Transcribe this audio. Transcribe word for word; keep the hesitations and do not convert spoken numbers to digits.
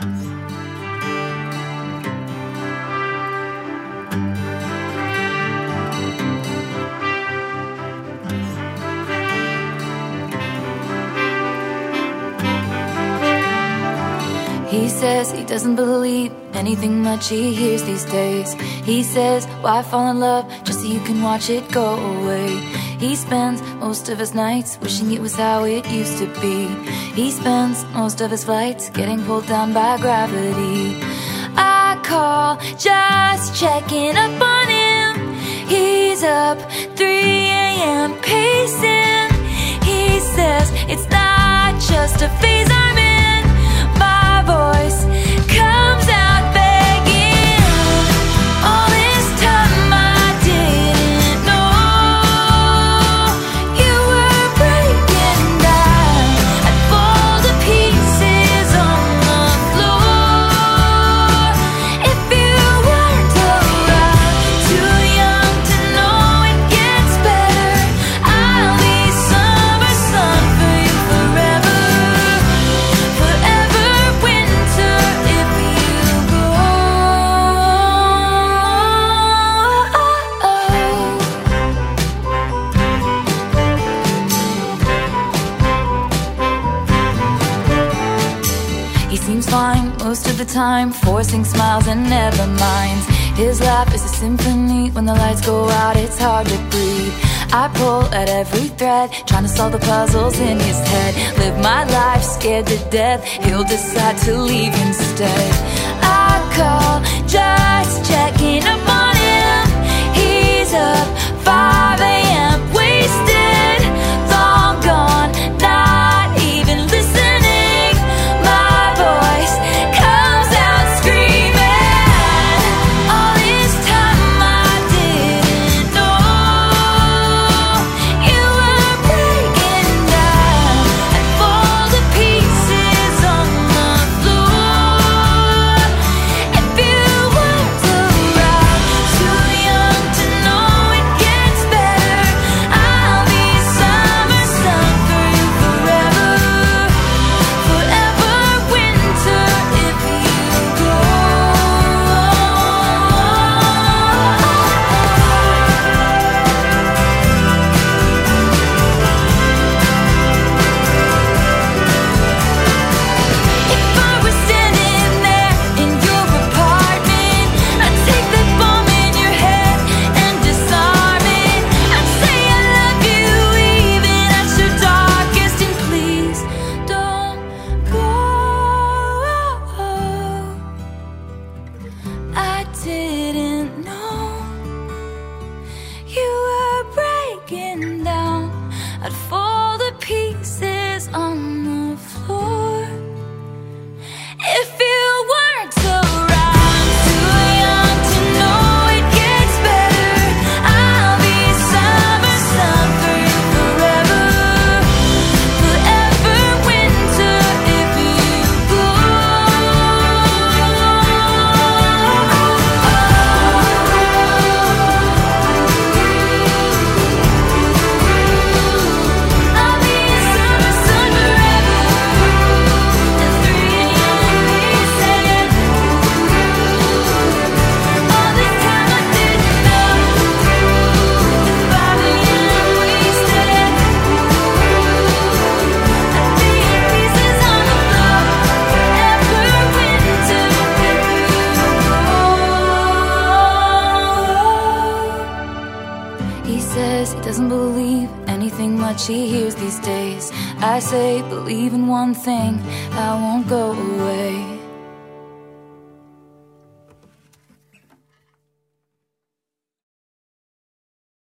He says he doesn't believe anything much he hears these days. He says, why fall in love just so you can watch it go away? He spends most of his nights wishing it was how it used to be. He spends most of his flights getting pulled down by gravity. I call just checking up on him. He's up three a m pacing. He says it's not just a phase I'm in. My voice comes out begging. All this time I didn't know you were breaking down. I'd fall to pieces on the floor if you weren't around. Too young to know it gets better. I'll be summer sun for you forever. Forever winter if you go. He seems fine most of the time, forcing smiles and never minds. His laugh is a symphony. When the lights go out, it's hard to breathe. I pull at every thread, trying to solve the puzzles in his head. Live my life scared to death. He'll decide to leave instead. I call just checking up on him. He's up five a m wasted, long gone, not even listening. My voice comes out screaming. All this time I didn't know you were breaking down. I'd fall to pieces on the floor if you weren't around. Too young to know it gets better. I'll be summer sun for you forever. Forever winter if you go. If I was standing there in your apartment, I'd take that bomb in your head and disarm it. I'd say I love you even at your darkest, and please don't go. I didn't know you were breaking down. I'd fall to pieces on the floor if you weren't around. Too young to know it gets better. I'll be summer sun for you forever. Forever winter if you go. I'll be summer sun forever. At three a m he said. All this time I didn't know. At five a m we said. I'd be in pieces on the floor. Forever winter if you go. He says he doesn't believe anything much he hears these days. I say believe in one thing, I won't go away.